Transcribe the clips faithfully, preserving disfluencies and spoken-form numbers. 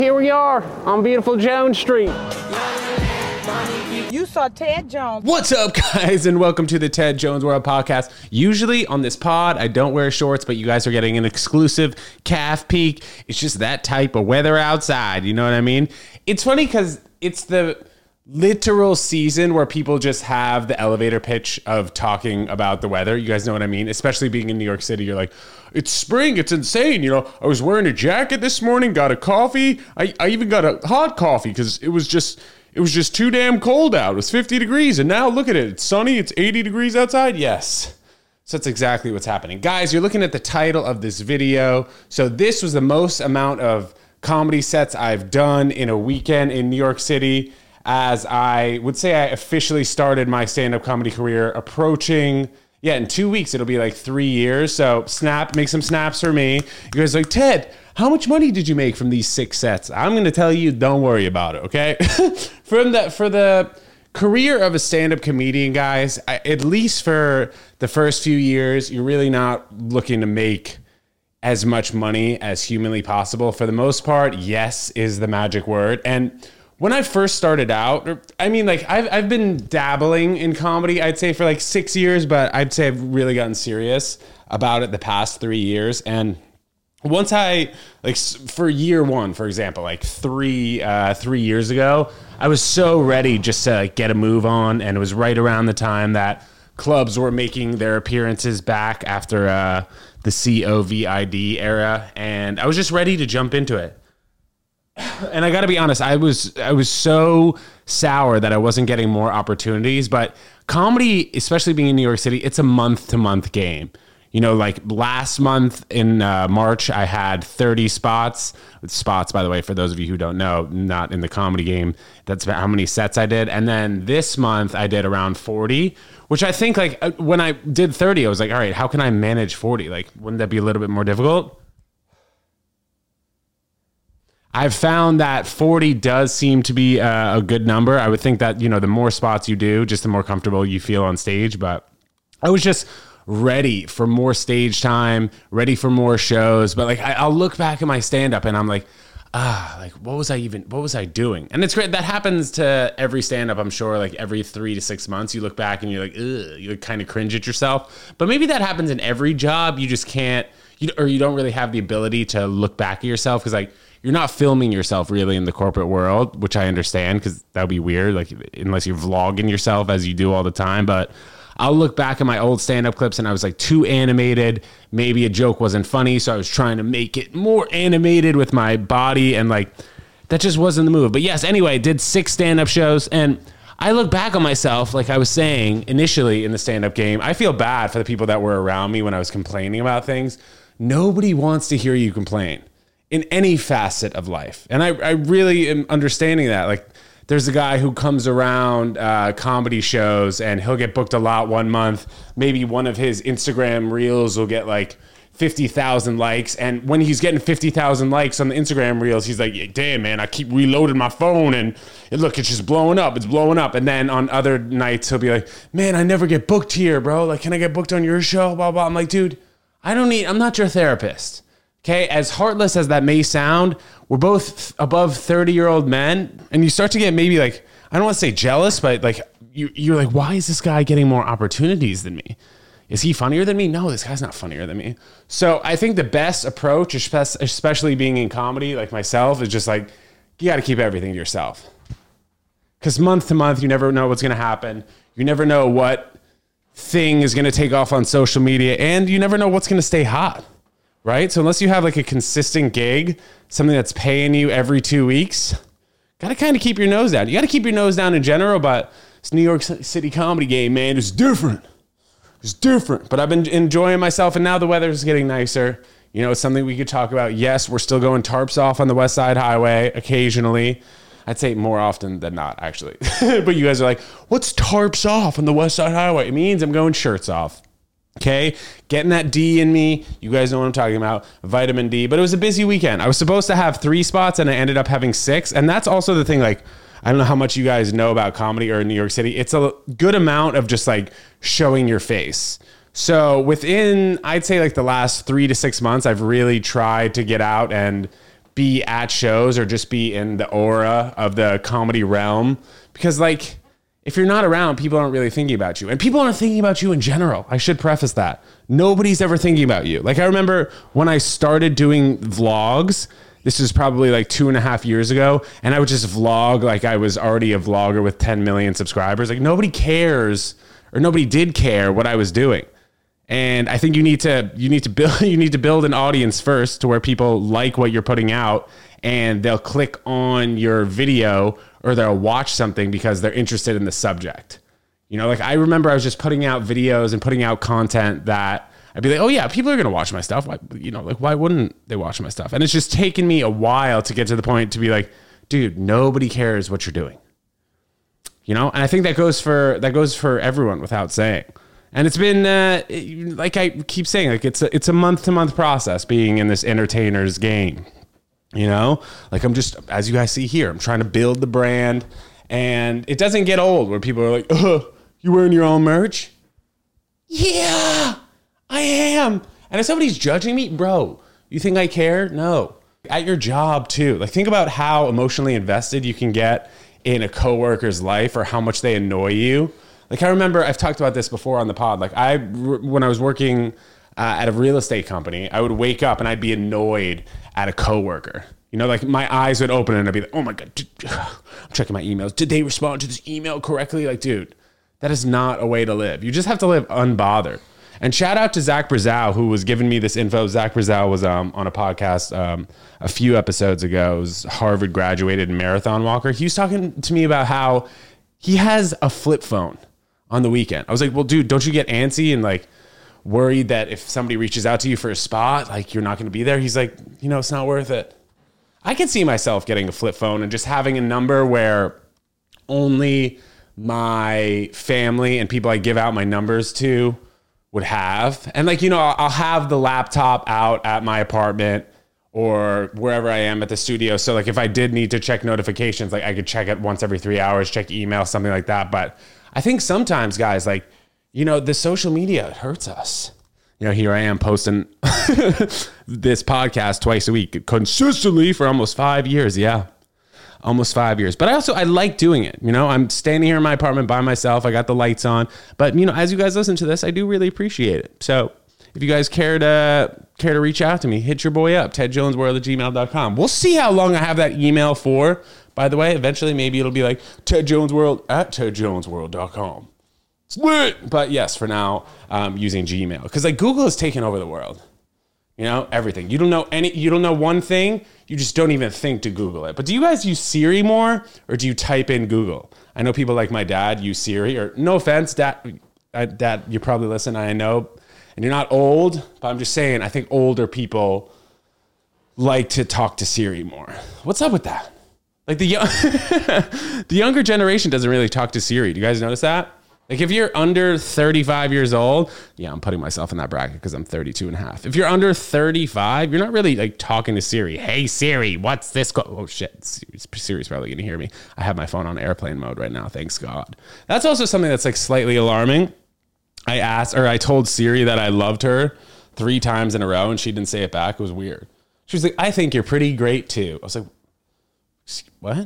Here we are on beautiful Jones Street. You saw Ted Jones. What's up, guys, and welcome to the Ted Jones World Podcast. Usually on this pod, I don't wear shorts, but you guys are getting an exclusive calf peek. It's just that type of weather outside, you know what I mean? It's funny because it's the literal season where people just have the elevator pitch of talking about the weather. You guys know what I mean? Especially being in New York City, you're like, it's spring, it's insane. You know, I was wearing a jacket this morning, got a coffee. I, I even got a hot coffee because it was just... It was just too damn cold out. It was fifty degrees, and now look at it. It's sunny. It's eighty degrees outside. Yes. So that's exactly what's happening. Guys, you're looking at the title of this video. So this was the most amount of comedy sets I've done in a weekend in New York City, as I would say I officially started my stand-up comedy career approaching... Yeah, in two weeks, it'll be like three years. So snap, make some snaps for me. You guys are like, Ted, how much money did you make from these six sets? I'm going to tell you, don't worry about it, okay? from the, for the career of a stand-up comedian, guys, I, at least for the first few years, you're really not looking to make as much money as humanly possible. For the most part, yes is the magic word. And when I first started out, I mean, like, I've, I've been dabbling in comedy, I'd say, for like six years, but I'd say I've really gotten serious about it the past three years. And once I, like, for year one, for example, like three, uh, three years ago, I was so ready just to like, get a move on. And it was right around the time that clubs were making their appearances back after uh, the COVID era. And I was just ready to jump into it. And I got to be honest, I was I was so sour that I wasn't getting more opportunities. But comedy, especially being in New York City, it's a month-to-month game. You know, like last month in uh, March, I had thirty spots. Spots, by the way, for those of you who don't know, not in the comedy game. That's about how many sets I did. And then this month, I did around forty, which I think, like, when I did thirty, I was like, all right, how can I manage forty? Like, wouldn't that be a little bit more difficult? I've found that forty does seem to be a, a good number. I would think that, you know, the more spots you do, just the more comfortable you feel on stage. But I was just ready for more stage time, ready for more shows. But like, I, I'll look back at my stand-up and I'm like, ah, like, what was I even, what was I doing? And it's great. That happens to every stand-up, I'm sure. Like every three to six months, you look back and you're like, ugh, you kind of cringe at yourself. But maybe that happens in every job. You just can't, you, or you don't really have the ability to look back at yourself because, like, you're not filming yourself really in the corporate world, which I understand because that would be weird, like unless you're vlogging yourself as you do all the time. But I'll look back at my old stand-up clips and I was like too animated. Maybe a joke wasn't funny, so I was trying to make it more animated with my body, and like that just wasn't the move. But yes, anyway, I did six stand-up shows, and I look back on myself, like I was saying initially in the stand-up game, I feel bad for the people that were around me when I was complaining about things. Nobody wants to hear you complain in any facet of life. And I, I really am understanding that. Like, there's a guy who comes around uh, comedy shows and he'll get booked a lot one month. Maybe one of his Instagram reels will get like fifty thousand likes. And when he's getting fifty thousand likes on the Instagram reels, he's like, damn, man, I keep reloading my phone and look, it's just blowing up. It's blowing up. And then on other nights, he'll be like, man, I never get booked here, bro. Like, can I get booked on your show? Blah, blah. I'm like, dude, I don't need, I'm not your therapist. Okay, as heartless as that may sound, we're both above thirty-year-old men, and you start to get maybe like, I don't want to say jealous, but like you, you're like, why is this guy getting more opportunities than me? Is he funnier than me? No, this guy's not funnier than me. So I think the best approach, especially being in comedy like myself, is just like, you got to keep everything to yourself. Because month to month, you never know what's going to happen. You never know what thing is going to take off on social media, and you never know what's going to stay hot. Right? So unless you have like a consistent gig, something that's paying you every two weeks, got to kind of keep your nose down. You got to keep your nose down in general, but this New York City comedy game, man, is different. It's different. But I've been enjoying myself, and now the weather's getting nicer. You know, it's something we could talk about. Yes, we're still going tarps off on the West Side Highway occasionally. I'd say more often than not, actually. But you guys are like, what's tarps off on the West Side Highway? It means I'm going shirts off. Okay, getting that D in me. You guys know what I'm talking about, vitamin D. But it was a busy weekend. I was supposed to have three spots and I ended up having six. And that's also the thing, like, I don't know how much you guys know about comedy or in New York City. It's a good amount of just like showing your face. So within, I'd say like the last three to six months, I've really tried to get out and be at shows or just be in the aura of the comedy realm. Because like, if you're not around, people aren't really thinking about you. And people aren't thinking about you in general. I should preface that. Nobody's ever thinking about you. Like I remember when I started doing vlogs, this is probably like two and a half years ago, and I would just vlog like I was already a vlogger with ten million subscribers. Like nobody cares, or nobody did care what I was doing. And I think you need to you need to build you need to build an audience first to where people like what you're putting out, and they'll click on your video or they'll watch something because they're interested in the subject. You know, like I remember I was just putting out videos and putting out content that I'd be like, oh yeah, people are going to watch my stuff. Why, you know, like why wouldn't they watch my stuff? And it's just taken me a while to get to the point to be like, dude, nobody cares what you're doing. You know, and I think that goes for that goes for everyone without saying. And it's been uh, like I keep saying, like it's a, it's a month to month process being in this entertainer's game. You know, like I'm just, as you guys see here, I'm trying to build the brand, and it doesn't get old where people are like, oh, you wearing your own merch? Yeah, I am. And if somebody's judging me, bro, you think I care? No. At your job too. Like think about how emotionally invested you can get in a coworker's life or how much they annoy you. Like I remember I've talked about this before on the pod. Like I, when I was working uh, at a real estate company, I would wake up and I'd be annoyed at a coworker. You know, like my eyes would open and I'd be like, oh my God, I'm checking my emails. Did they respond to this email correctly? Like, dude, that is not a way to live. You just have to live unbothered. And shout out to Zach Brazow, who was giving me this info. Zach Brazow was um, on a podcast um, a few episodes ago. He was Harvard graduated marathon walker. He was talking to me about how he has a flip phone on the weekend. I was like, well, dude, don't you get antsy and like worried that if somebody reaches out to you for a spot, like you're not going to be there? He's like, you know, it's not worth it. I can see myself getting a flip phone and just having a number where only my family and people I give out my numbers to would have. And like, you know, I'll have the laptop out at my apartment or wherever I am at the studio. So like if I did need to check notifications, like I could check it once every three hours, check email, something like that. But I think sometimes, guys, like, you know, the social media, it hurts us. You know, here I am posting this podcast twice a week consistently for almost five years. Yeah, almost five years. But I also, I like doing it. You know, I'm standing here in my apartment by myself. I got the lights on. But, you know, as you guys listen to this, I do really appreciate it. So if you guys care to care to reach out to me, hit your boy up, ted jones world at gmail dot com. We'll see how long I have that email for. By the way, eventually maybe it'll be like tedjonesworld at ted jones world dot com. It's lit. But yes, for now, um, using Gmail. Because like Google has taken over the world. You know, everything. You don't know any, you don't know one thing, you just don't even think to Google it. But do you guys use Siri more, or do you type in Google? I know people like my dad use Siri, or no offense, dad, uh, dad, you probably listen, I know, and you're not old, but I'm just saying, I think older people like to talk to Siri more. What's up with that? Like the young, the younger generation doesn't really talk to Siri. Do you guys notice that? Like if you're under thirty-five years old, yeah, I'm putting myself in that bracket because I'm thirty-two and a half. If you're under thirty-five, you're not really like talking to Siri. Hey Siri, what's this? Co-? Oh shit, Siri's probably gonna hear me. I have my phone on airplane mode right now. Thanks God. That's also something that's like slightly alarming. I asked, or I told Siri that I loved her three times in a row and she didn't say it back. It was weird. She was like, I think you're pretty great too. I was like, what?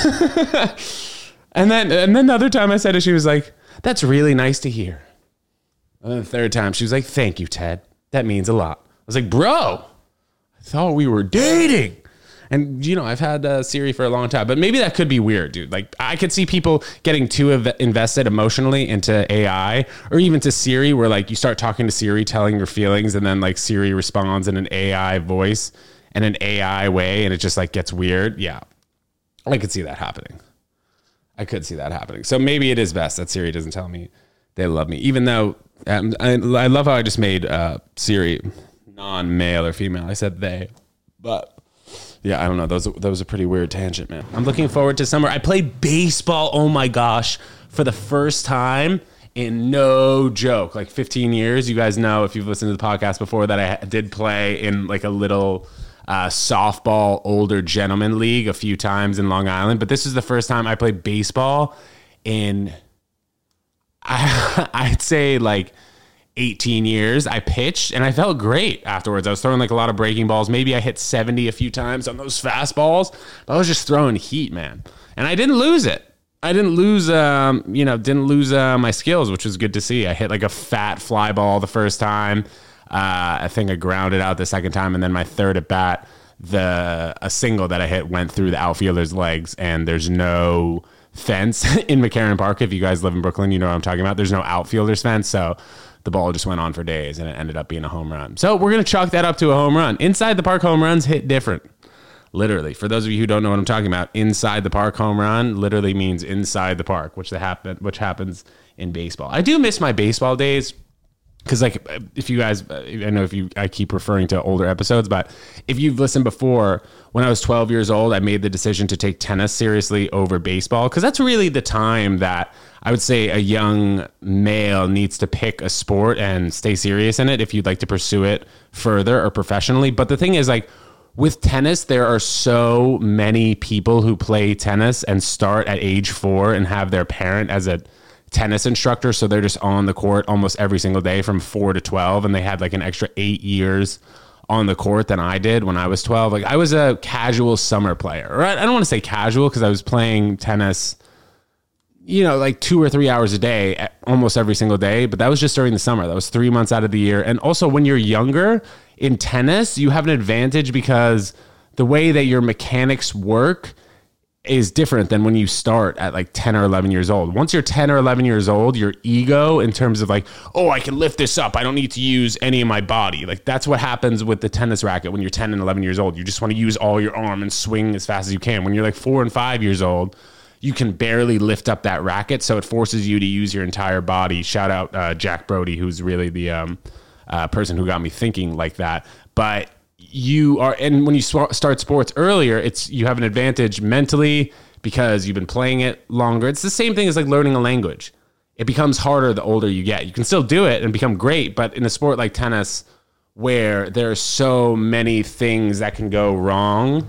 and then, and then the other time I said it, she was like, that's really nice to hear. And then the third time, she was like, thank you, Ted. That means a lot. I was like, bro, I thought we were dating. And, you know, I've had uh, Siri for a long time, but maybe that could be weird, dude. Like, I could see people getting too ev- invested emotionally into A I or even to Siri, where, like, you start talking to Siri, telling your feelings, and then, like, Siri responds in an A I voice and an A I way, and it just, like, gets weird. Yeah, I could see that happening. I could see that happening. So maybe it is best that Siri doesn't tell me they love me, even though um, I, I love how I just made uh, Siri non-male or female. I said they, but yeah, I don't know. Those that was a pretty weird tangent, man. I'm looking forward to summer. I played baseball. Oh my gosh, for the first time in no joke, like fifteen years. You guys know if you've listened to the podcast before that I did play in like a little Uh, softball older gentleman league a few times in Long Island, but this is the first time I played baseball in I, I'd say like eighteen years. I pitched and I felt great afterwards. I was throwing like a lot of breaking balls. Maybe I hit seventy a few times on those fastballs, but I was just throwing heat, man. And I didn't lose it. I didn't lose, um, you know, didn't lose uh, my skills, which was good to see. I hit like a fat fly ball the first time. Uh, I think I grounded out the second time, and then my third at bat, the a single that I hit went through the outfielder's legs, and there's no fence in McCarran Park. If you guys live in Brooklyn, you know what I'm talking about. There's no outfielder's fence, so the ball just went on for days, and it ended up being a home run. So we're going to chalk that up to a home run. Inside the park home runs hit different. Literally, for those of you who don't know what I'm talking about, inside the park home run literally means inside the park, which the happen which happens in baseball. I do miss my baseball days because, like, if you guys, I know if you, I keep referring to older episodes, but if you've listened before, when I was twelve years old, I made the decision to take tennis seriously over baseball because that's really the time that I would say a young male needs to pick a sport and stay serious in it if you'd like to pursue it further or professionally. But the thing is, like, with tennis, there are so many people who play tennis and start at age four and have their parent as a tennis instructor. So they're just on the court almost every single day from four to twelve. And they had like an extra eight years on the court than I did when I was twelve. Like, I was a casual summer player. Or I don't want to say casual because I was playing tennis, you know, like two or three hours a day, almost every single day. But that was just during the summer. That was three months out of the year. And also when you're younger in tennis, you have an advantage because the way that your mechanics work is different than when you start at like ten or eleven years old. Once you're ten or eleven years old, your ego in terms of like, oh, I can lift this up. I don't need to use any of my body. Like, that's what happens with the tennis racket when you're ten and eleven years old. You just want to use all your arm and swing as fast as you can. When you're like four and five years old, you can barely lift up that racket. So it forces you to use your entire body. Shout out uh, Jack Brody, who's really the um, uh, person who got me thinking like that. But you are, and when you sw- start sports earlier, it's, you have an advantage mentally because you've been playing it longer. It's the same thing as like learning a language. It becomes harder the older you get. You can still do it and become great, but in a sport like tennis, where there are so many things that can go wrong,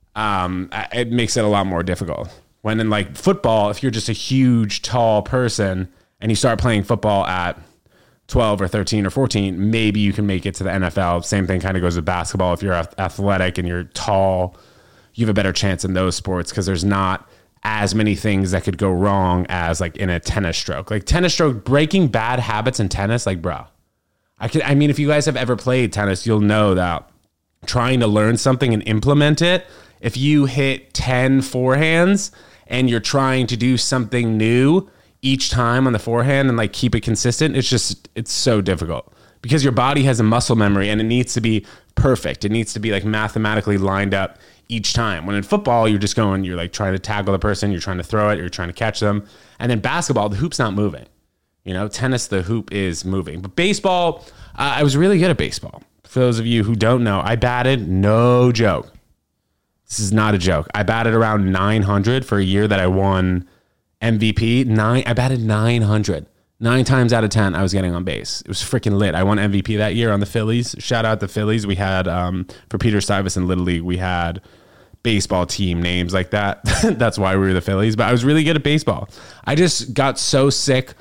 um, it makes it a lot more difficult. When in like football, if you're just a huge, tall person and you start playing football at twelve or thirteen or fourteen, maybe you can make it to the N F L. Same thing kind of goes with basketball. If you're athletic and you're tall, you have a better chance in those sports because there's not as many things that could go wrong as like in a tennis stroke. Like tennis stroke, breaking bad habits in tennis, like, bro, I could, I mean, if you guys have ever played tennis, you'll know that trying to learn something and implement it, if you hit ten forehands and you're trying to do something new each time on the forehand and like keep it consistent, it's just, it's so difficult because your body has a muscle memory and it needs to be perfect. It needs to be like mathematically lined up each time. When in football, you're just going, you're like trying to tackle the person, you're trying to throw it, you're trying to catch them. And then basketball, the hoop's not moving. You know, tennis, the hoop is moving. But baseball, uh, I was really good at baseball. For those of you who don't know, I batted, no joke. This is not a joke. I batted around nine hundred for a year that I won M V P. Nine, I batted nine hundred. Nine times out of ten, I was getting on base. It was freaking lit. I won M V P that year on the Phillies. Shout out the Phillies. We had, um, for Peter Stuyvesant Little League, we had baseball team names like that. That's why we were the Phillies. But I was really good at baseball. I just got so sick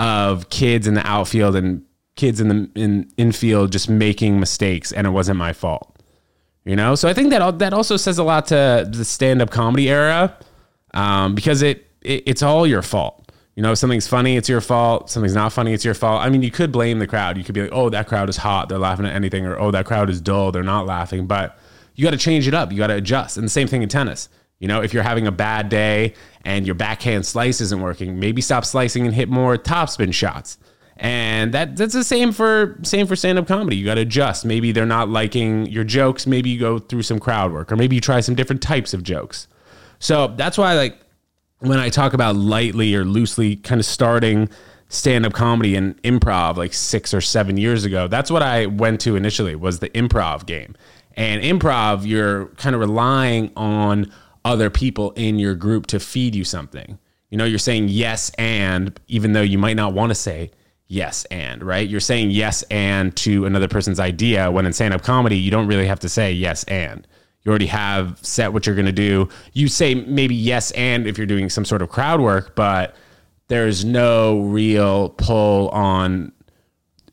of kids in the outfield and kids in the in infield just making mistakes, and it wasn't my fault. You know? So I think that that also says a lot to the stand-up comedy era, um, because it, it it's all your fault. You know, if something's funny, it's your fault. Something's not funny, it's your fault. I mean, you could blame the crowd. You could be like, oh, that crowd is hot, they're laughing at anything, or oh, that crowd is dull, they're not laughing. But you got to change it up. You got to adjust. And the same thing in tennis. You know, if you're having a bad day and your backhand slice isn't working, maybe stop slicing and hit more topspin shots. And that that's the same for same for stand-up comedy. You got to adjust. Maybe they're not liking your jokes. Maybe you go through some crowd work, or maybe you try some different types of jokes. So that's why, like, when I talk about lightly or loosely kind of starting stand-up comedy and improv like six or seven years ago, that's what I went to initially, was the improv game. And improv, you're kind of relying on other people in your group to feed you something. You know, you're saying yes and, even though you might not want to say yes and, right? You're saying yes and to another person's idea, when in stand-up comedy, you don't really have to say yes and. You already have set what you're going to do. You say maybe yes and if you're doing some sort of crowd work, but there's no real pull on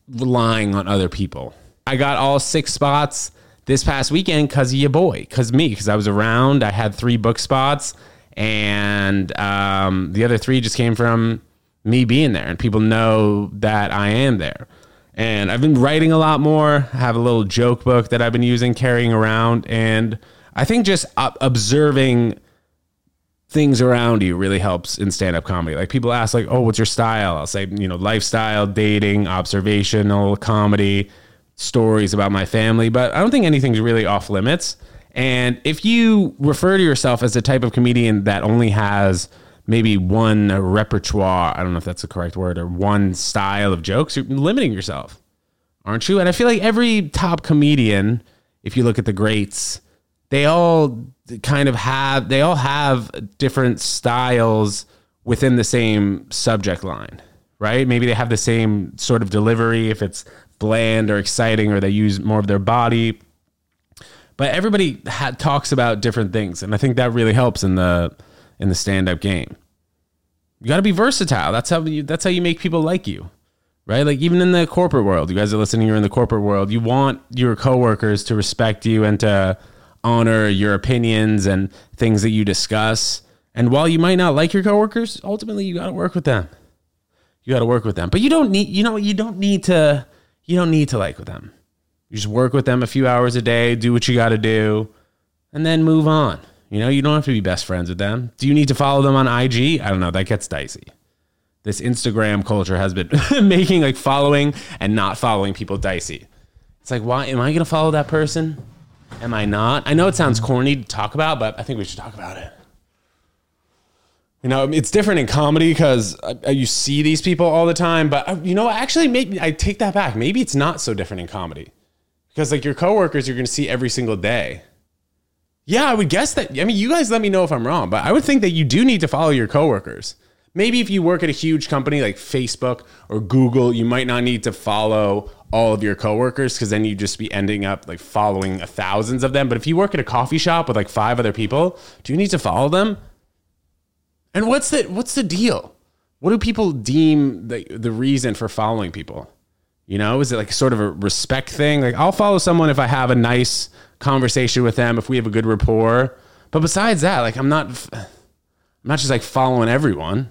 relying on other people. I got all six spots this past weekend because of your boy, because me, because I was around. I had three book spots, and um, the other three just came from me being there, and people know that I am there. And I've been writing a lot more. I have a little joke book that I've been using, carrying around, and I think just observing things around you really helps in stand-up comedy. Like people ask like, oh, what's your style? I'll say, you know, lifestyle, dating, observational comedy, stories about my family, but I don't think anything's really off limits. And if you refer to yourself as the type of comedian that only has maybe one repertoire, I don't know if that's the correct word, or one style of jokes, you're limiting yourself, aren't you? And I feel like every top comedian, if you look at the greats, they all kind of have, they all have different styles within the same subject line, right? Maybe they have the same sort of delivery if it's bland or exciting, or they use more of their body. But everybody ha- talks about different things, and I think that really helps in the in the stand-up game. You got to be versatile. That's how you, that's how you make people like you, right? Like even in the corporate world, you guys are listening, you're in the corporate world, you want your coworkers to respect you and to honor your opinions and things that you discuss. And while you might not like your coworkers, ultimately you got to work with them. You got to work with them, but you don't need, you know, you don't need to, you don't need to like with them. You just work with them a few hours a day, do what you got to do, and then move on. You know, you don't have to be best friends with them. Do you need to follow them on I G? I don't know. That gets dicey. This Instagram culture has been making like following and not following people dicey. It's like, why am I going to follow that person? Am I not? I know it sounds corny to talk about, but I think we should talk about it. You know, it's different in comedy because you see these people all the time, but you know, actually maybe I take that back. Maybe it's not so different in comedy because like your coworkers, you're going to see every single day. Yeah, I would guess that. I mean, you guys let me know if I'm wrong, but I would think that you do need to follow your coworkers. Maybe if you work at a huge company like Facebook or Google, you might not need to follow all of your coworkers because then you just be ending up like following thousands of them. But if you work at a coffee shop with like five other people, do you need to follow them? And what's the what's the deal? What do people deem the the reason for following people? You know, is it like sort of a respect thing? Like I'll follow someone if I have a nice conversation with them, if we have a good rapport. But besides that, like I'm not I'm not just like following everyone.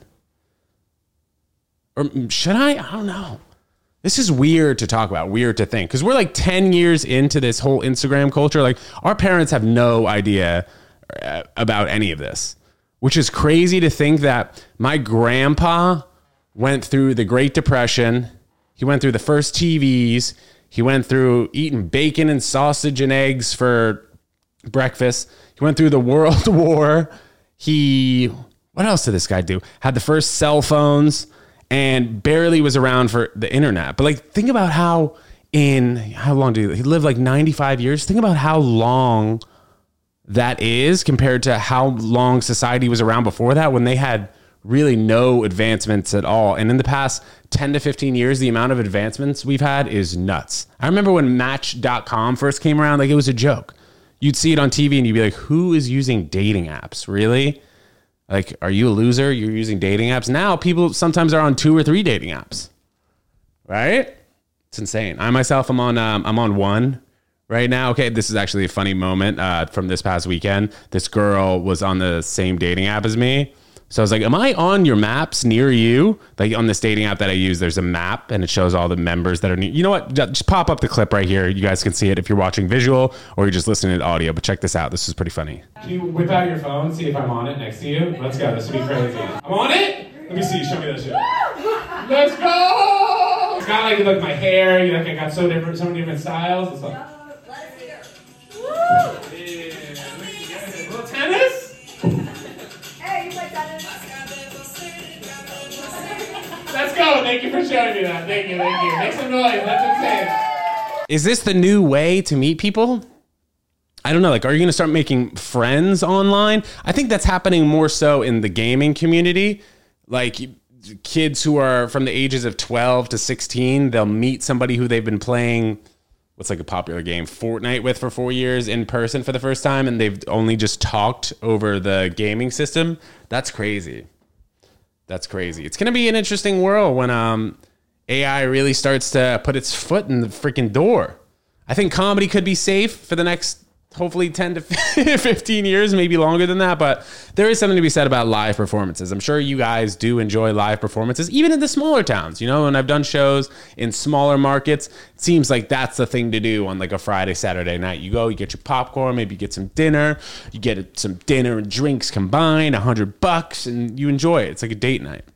Or should I? I don't know. This is weird to talk about, weird to think. Because we're like ten years into this whole Instagram culture. Like our parents have no idea about any of this. Which is crazy to think that my grandpa went through the Great Depression. He went through the first T Vs. He went through eating bacon and sausage and eggs for breakfast. He went through the World War. He, what else did this guy do? Had the first cell phones and barely was around for the internet. But like, think about how in, how long did he, he live like ninety-five years? Think about how long that is compared to how long society was around before that when they had really no advancements at all. And in the past ten to fifteen years, the amount of advancements we've had is nuts. I remember when Match dot com first came around, like it was a joke. You'd see it on T V and you'd be like, who is using dating apps? Really? Like, are you a loser? You're using dating apps? Now people sometimes are on two or three dating apps, right? It's insane. I myself, I'm on, um, I'm on one right now. Okay, this is actually a funny moment uh, from this past weekend. This girl was on the same dating app as me. So I was like, am I on your maps near you? Like on this dating app that I use, there's a map and it shows all the members that are near. You know what? Just pop up the clip right here. You guys can see it if you're watching visual or you're just listening to audio, but check this out. This is pretty funny. Can you whip out your phone, see if I'm on it next to you? Let's go. This would be crazy. I'm on it? Let me see. Show me that shit. Let's go! It's got like, like my hair. You know, like I got so different, so many different styles. It's like, yeah, a little tennis? Hey, you play tennis? Let's go. Thank you for showing me that. Thank you, thank you. Make some noise. That's insane. Is this the new way to meet people? I don't know. Like, are you going to start making friends online? I think that's happening more so in the gaming community. Like, kids who are from the ages of twelve to sixteen, they'll meet somebody who they've been playing what's like a popular game, Fortnite, with for four years in person for the first time, and they've only just talked over the gaming system. That's crazy. That's crazy. It's going to be an interesting world when um A I really starts to put its foot in the freaking door. I think comedy could be safe for the next, hopefully ten to fifteen years, maybe longer than that. But there is something to be said about live performances. I'm sure you guys do enjoy live performances, even in the smaller towns. You know, when I've done shows in smaller markets, it seems like that's the thing to do on like a Friday, Saturday night. You go, you get your popcorn, maybe you get some dinner, you get some dinner and drinks combined, a hundred bucks, and you enjoy it. It's like a date night.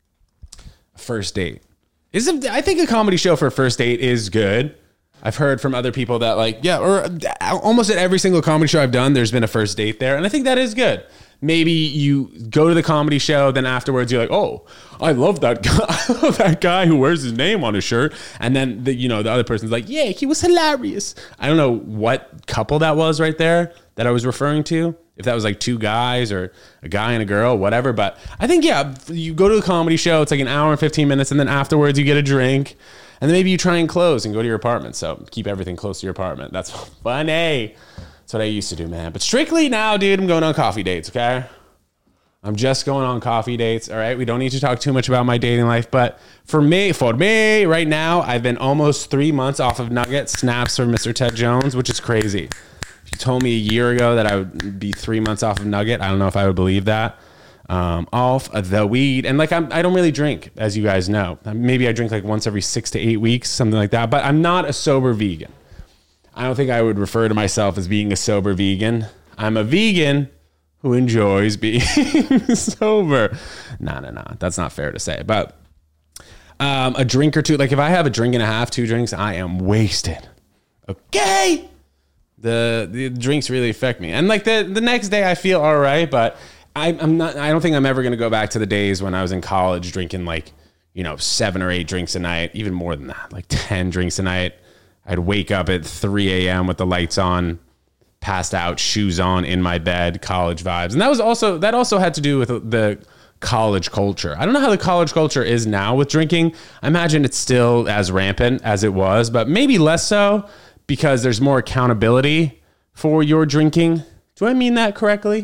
A first date. Is it, I think a comedy show for a first date is good. I've heard from other people that like, yeah, or almost at every single comedy show I've done, there's been a first date there. And I think that is good. Maybe you go to the comedy show, then afterwards you're like, oh, I love that guy. I love that guy who wears his name on his shirt. And then, the, you know, the other person's like, yeah, he was hilarious. I don't know what couple that was right there that I was referring to. If that was like two guys or a guy and a girl, whatever. But I think, yeah, you go to a comedy show, it's like an hour and fifteen minutes. And then afterwards you get a drink. And then maybe you try and close and go to your apartment. So keep everything close to your apartment. That's funny. That's what I used to do, man. But strictly now, dude, I'm going on coffee dates, okay? I'm just going on coffee dates, all right? We don't need to talk too much about my dating life. But for me, for me, right now, I've been almost three months off of Nugget snaps for Mister Ted Jones, which is crazy. If you told me a year ago that I would be three months off of Nugget, I don't know if I would believe that. Um, off the weed. And like, I'm, I don't really drink, as you guys know. Maybe I drink like once every six to eight weeks, something like that. But I'm not a sober vegan. I don't think I would refer to myself as being a sober vegan. I'm a vegan who enjoys being sober. No, no, no. That's not fair to say. But um, a drink or two, like if I have a drink and a half, two drinks, I am wasted. Okay. The, the drinks really affect me. And like the, the next day I feel all right, but I, I'm not, I don't think I'm ever going to go back to the days when I was in college drinking like, you know, seven or eight drinks a night, even more than that, like ten drinks a night. I'd wake up at three a.m. with the lights on, passed out, shoes on in my bed, college vibes. And that was also, that also had to do with the college culture. I don't know how the college culture is now with drinking. I imagine it's still as rampant as it was, but maybe less so because there's more accountability for your drinking. Do I mean that correctly?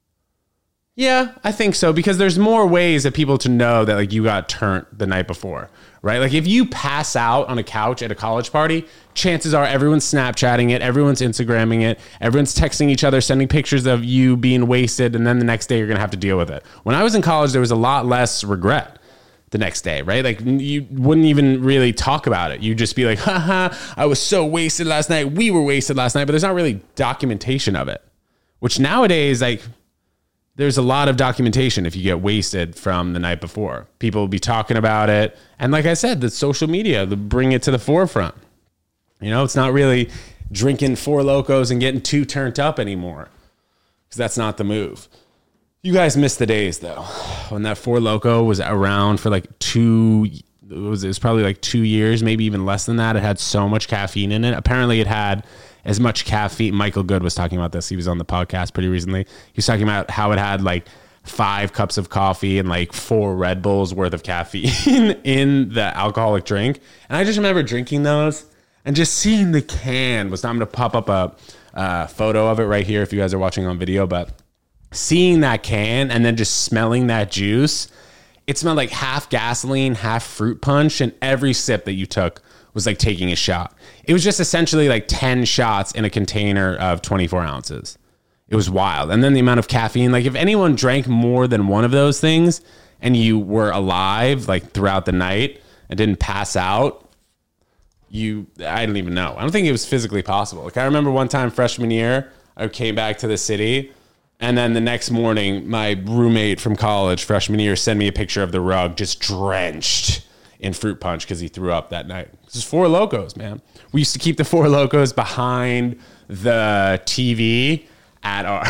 Yeah, I think so, because there's more ways that people to know that like you got turned the night before, right? Like if you pass out on a couch at a college party, chances are everyone's Snapchatting it, everyone's Instagramming it, everyone's texting each other, sending pictures of you being wasted, and then the next day you're gonna have to deal with it. When I was in college, there was a lot less regret the next day, right? Like you wouldn't even really talk about it. You'd just be like, haha, I was so wasted last night. We were wasted last night, but there's not really documentation of it, which nowadays, like, there's a lot of documentation if you get wasted from the night before. People will be talking about it. And like I said, the social media, the bring it to the forefront. You know, it's not really drinking Four Locos and getting too turned up anymore, because that's not the move. You guys miss the days, though, when that Four Loko was around for like two, it was, it was probably like two years, maybe even less than that. It had so much caffeine in it. Apparently it had as much caffeine. Michael Good was talking about this. He was on the podcast pretty recently. He was talking about how it had like five cups of coffee and like four Red Bulls worth of caffeine in the alcoholic drink. And I just remember drinking those and just seeing the can was, I'm going to pop up a uh, photo of it right here if you guys are watching on video, but seeing that can and then just smelling that juice, it smelled like half gasoline, half fruit punch. And every sip that you took was like taking a shot. It was just essentially like ten shots in a container of twenty-four ounces. It was wild. And then the amount of caffeine, like if anyone drank more than one of those things and you were alive like throughout the night and didn't pass out, you, I don't even know. I don't think it was physically possible. Like I remember one time freshman year, I came back to the city, and then the next morning, my roommate from college freshman year sent me a picture of the rug just drenched in fruit punch because he threw up that night. This is Four Locos, man. We used to keep the Four Locos behind the T V at our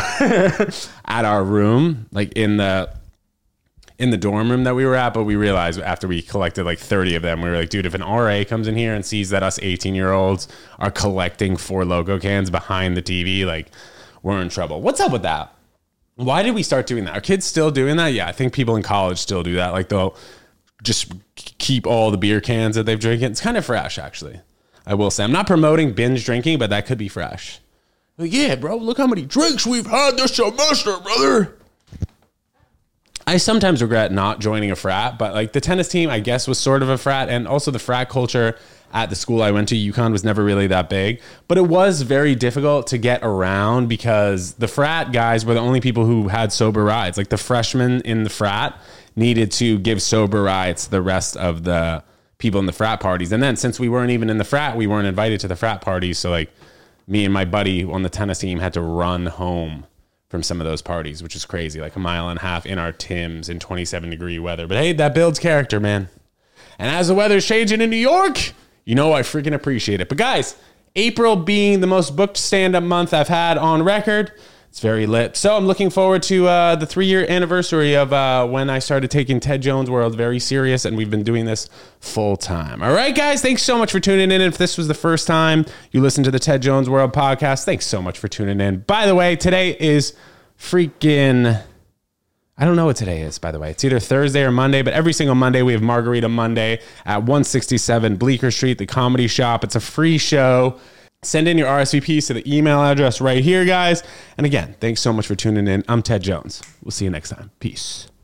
at our room, like in the in the dorm room that we were at. But we realized after we collected like thirty of them, we were like, dude, if an R A comes in here and sees that us eighteen year olds are collecting Four Loko cans behind the T V, like we're in trouble. What's up with that? Why did we start doing that? Are kids still doing that? Yeah, I think people in college still do that. Like they'll just keep all the beer cans that they've drinking. It's kind of fresh, actually. I will say. I'm not promoting binge drinking, but that could be fresh. Like, yeah, bro, look how many drinks we've had this semester, brother. I sometimes regret not joining a frat, but like the tennis team, I guess, was sort of a frat. And also the frat culture at the school I went to, UConn, was never really that big. But it was very difficult to get around because the frat guys were the only people who had sober rides. Like the freshmen in the frat needed to give sober rides to the rest of the people in the frat parties. And then since we weren't even in the frat, we weren't invited to the frat parties. So like me and my buddy on the tennis team had to run home from some of those parties, which is crazy. Like a mile and a half in our Timbs in twenty-seven degree weather. But hey, that builds character, man. And as the weather's changing in New York, you know I freaking appreciate it. But guys, April being the most booked stand-up month I've had on record, it's very lit. So I'm looking forward to uh, the three-year anniversary of uh, when I started taking Ted Jones World very serious, and we've been doing this full time. All right, guys, thanks so much for tuning in. If this was the first time you listened to the Ted Jones World podcast, thanks so much for tuning in. By the way, today is freaking... I don't know what today is, by the way. It's either Thursday or Monday, but every single Monday we have Margarita Monday at one sixty-seven Bleecker Street, the comedy shop. It's a free show. Send in your R S V Ps to the email address right here, guys. And again, thanks so much for tuning in. I'm Ted Jones. We'll see you next time. Peace.